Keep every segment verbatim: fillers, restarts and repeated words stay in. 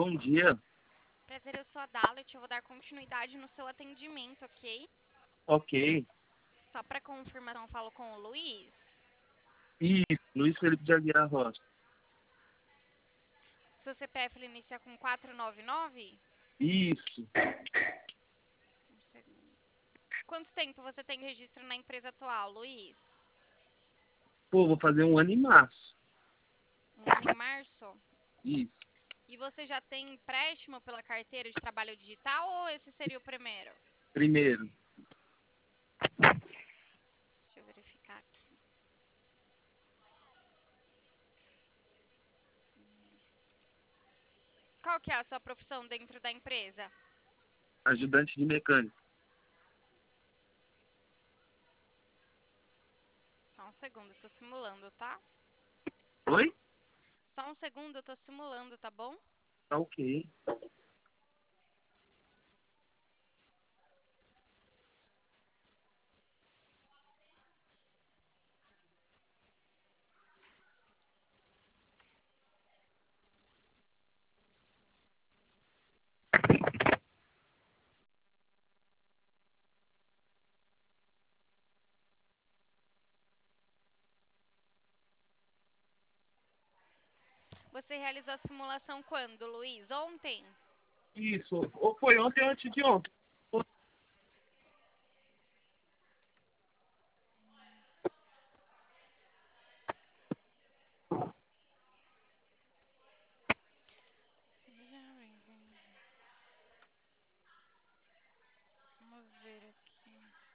Bom dia. Prazer, eu sou a Dalet, eu vou dar continuidade no seu atendimento, ok? Ok. Só para confirmação, eu falo com o Luiz. Isso, Luiz Felipe de Aguiar Rocha. Seu C P F ele inicia com quatro nove nove? Isso. Um segundo. Quanto tempo você tem registro na empresa atual, Luiz? Pô, vou fazer um ano em março. Um ano em março? Isso. E você já tem empréstimo pela carteira de trabalho digital ou esse seria o primeiro? Primeiro. Deixa eu verificar aqui. Qual que é a sua profissão dentro da empresa? Ajudante de mecânico. Só um segundo, eu tô simulando, tá? Oi? Só um segundo, eu tô simulando, tá bom? Tá ok. Você realizou a simulação quando, Luiz? Ontem? Isso. Ou foi ontem ou antes de ontem. Vamos ver aqui.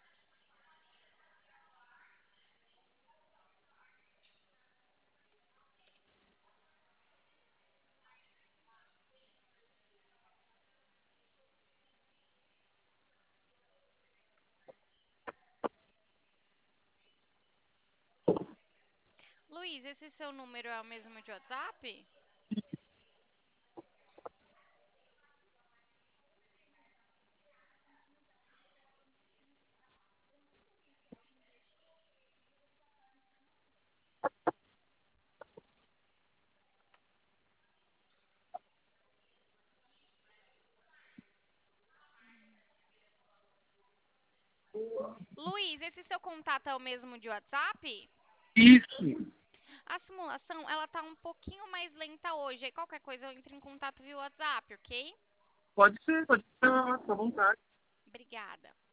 Luiz, esse seu número é o mesmo de WhatsApp? Luiz, esse seu contato é o mesmo de WhatsApp? Isso. A simulação, ela tá um pouquinho mais lenta hoje. Aí qualquer coisa eu entro em contato via WhatsApp, ok? Pode ser, pode ser. Fica à vontade. Obrigada.